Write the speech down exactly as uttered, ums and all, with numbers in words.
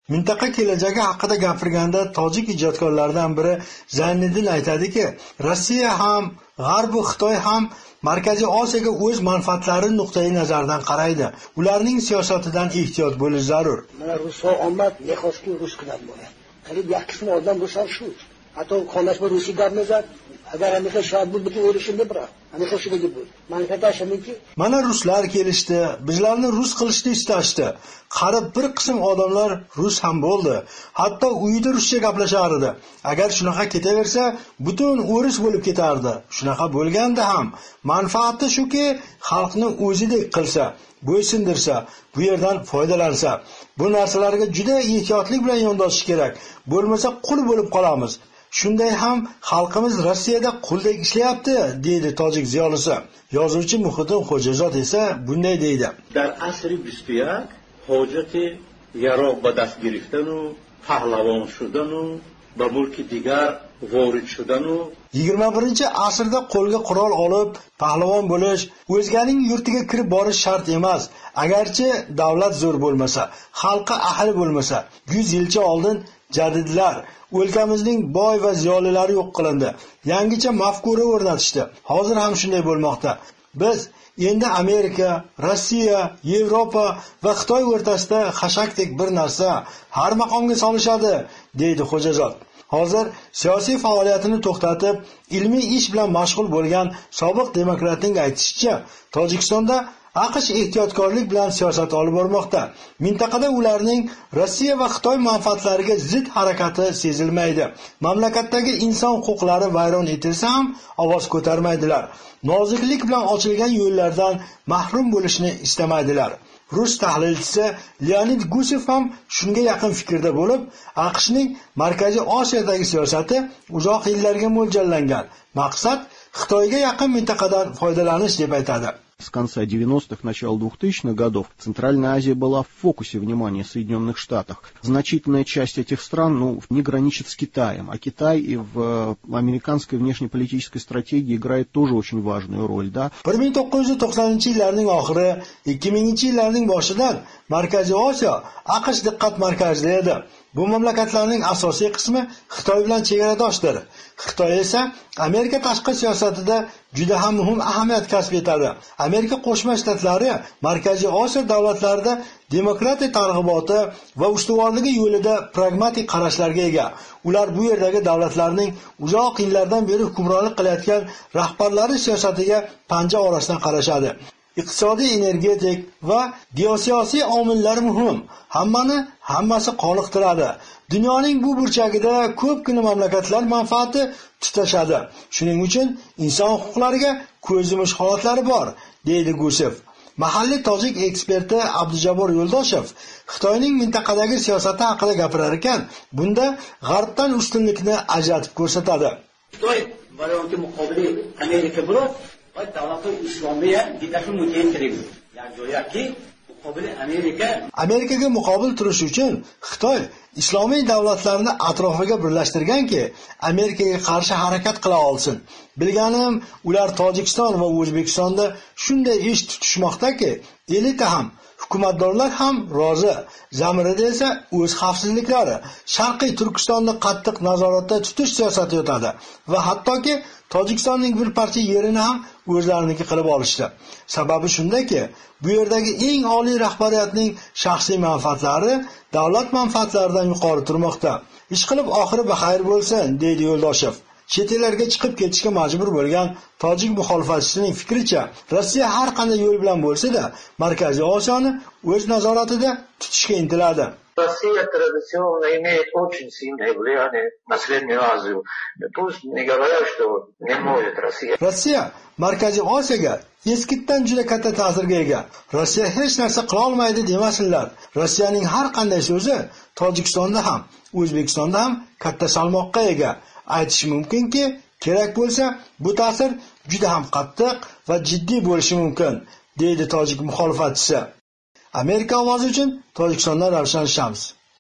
Mintaqa kelajagi haqida gapirganda tojik ijodkorlaridan biri Zayniddin aytadiki, Rossiya ham, G'arb va Xitoy ham Markaziy Osiyoga o'z manfaatlari nuqtai nazaridan qaraydi. Ularning siyosatidan ehtiyot bo'lish zarur. Mana Ruslar omad nexoski rus bilan bo'ladi. Qarib bir qismi odam ruslar shu. Hatto qonlashma rusiy gapmizlar. Agar Amerika shart bu bitta o'rishinde biroq. Amerika shu dedi bu. Manfaatlashamiki. Mana ruslar kelishdi, bizlarni rus qilishni istashdi. Qarib bir qism odamlar rus ham bo'ldi. Hatto uyida ruscha gaplashardi. Agar shunaqa ketaversa, butun o'ris bo'lib ketardi. Shunaqa bo'lganda ham manfaati shuki, xalqni o'zidek qilsa, bo'ysindirsa, bu yerdan foydalansa. Bu narsalarga juda ehtiyotlik bilan yondashish kerak. Bo'lmasa qul bo'lib qolamiz. Shunday ham xalqimiz Rossiyada quldek ishlayapti, deydi tojik ziyolisi. Yozuvchi Muhiddin Xo'jazod esa bunday deydi. Dar asri بیست و یک حاجت یارو به دست گرفتن و پهلوان شدن و به ملک دیگر وارد شدن و yigirma birinchi asrda qo'lga qurol olib, pahlavon bo'lish, o'zganing yurtiga kirib borish shart emas. Agarchi davlat zo'r bo'lmasa, xalqi ahli bo'lmasa, yuz yilcha oldin jadidlar o'lkamizning boy va ziyolilari yo'q qilindi. Yangicha mafkura o'rnatishdi. Hozir ham shunday bo'lmoqda. Biz endi Amerika, Rossiya, Yevropa va Xitoy o'rtasida xashakdek bir narsa har maqomga solishadi, deydi Xo'jazod. Hozir siyosiy faoliyatini to'xtatib, ilmiy ish bilan mashg'ul bo'lgan sobiq demokratning aytishicha, Tojikistonda AQSh ehtiyotkorlik bilan siyosat olib bormoqda. Mintaqada ularning Rossiya va Xitoy manfaatlariga zid harakati sezilmaydi. Mamlakatdagi inson huquqlari vayron etilsa ham ovoz ko'tarmaydilar. Noziklik bilan ochilgan yo'llardan mahrum bo'lishni istamaydilar. Rus tahlilchisi Leonid Gusev ham shunga yaqin fikrda bo'lib, AQShning Markaziy Osiyodagi siyosati uzoq yillarga mo'ljallangan. Maqsad Xitoyga yaqin mintaqadan foydalanish deb aytadi. С конца девяностых, начала двухтысячных годов Центральная Азия была в фокусе внимания Соединенных Штатов. Значительная часть этих стран ну, не граничит с Китаем, а Китай и в американской внешнеполитической стратегии играет тоже очень важную роль. Да? bir ming to'qqiz yuz to'qsoninchi yillarning oxiri, ikki minginchi yillarning boshidan Markaziy Osiyo AQSh diqqat markazida edi. Bu mamlakatlarning asosiy qismi Xitoy bilan chegaradoshdir. Xitoy esa Amerika tashqi siyosatida juda ham muhim ahamiyat kasb etadi. Amerika Qo'shma Shtatlari Markaziy Osiyo davlatlarida demokratiya targ'iboti va ustuvorligi yo'lida pragmatik qarashlarga ega. Ular bu yerdagi davlatlarning uzoq yillardan beri hukmronlik qilayotgan rahbarlari siyosatiga panja orasidan qarashadi. Iqtisodiy, energetik va geosiyosiy omillar muhim. Hammani hammasi qoniqtiradi. Dunyoning bu burchagida ko'pgina mamlakatlar manfaati tutashadi. Shuning uchun inson huquqlariga ko'z yumish holatlari bor, deydi Gusev. Mahalliy tojik eksperti Abdujabor Yo'ldoshev Xitoyning mintaqadagi siyosati haqida gapirar ekan, bunda G'arbdan ustunlikni ajratib ko'rsatadi. Xitoy varianti muqobili Amerika bilan davlat-ı İslamiyya giderli müteahhitleri. Yani diyor ki muqobili Amerika Amerikaga muqobil turish uchun Xitoy islomiy davlatlarni atrofiga birlashtirganki, Amerikaga qarshi harakat qila olsin. Bilganim, ular Tojikiston va O'zbekistonda shunday ish tutishmoqdaki, elita ham, hukumatdorlar ham rozi. Zamirida esa o'z xavfsizliklari, Sharqiy Turkistonni qattiq nazoratda tutish siyosati yotadi va hattoki Tojikistonning bir parcha yerini ham o'zlariniki qilib olishdi. Sababi shundaki, bu yerdagi eng oliy rahbariyatning shaxsiy manfaatlari davlat manfaatlaridan yuqori turmoqda. Ish qilib oxiri baxayr bo'lsin, deydi Yo'ldoshev. Chet ellarga chiqib ketishga majbur bo'lgan tojik muxolifatchisining fikricha, Rossiya har qanday yo'l bilan bo'lsa-da, Markaziy Osiyoni o'z nazoratida tutishga intiladi. Россия традиционно имеет очень сильное влияние на Среднюю Азию. Пусть не говорят, что не может Россия. Rossiya Markaziy Osiyoga eskitdan juda katta ta'sirga ega. Rossiya hech narsa qila olmaydi demasinlar. Rossiyaning har qanday so'zi Tojikistonda ham, O'zbekistonda ham katta salmoqqa ega. Aytish mumkinki, kerak bo'lsa, bu ta'sir juda ham qattiq va jiddiy bo'lishi mumkin, deydi tojik muxolifatchisi. Amerika ovozi uchun Tojikistondan Ravshan Shams.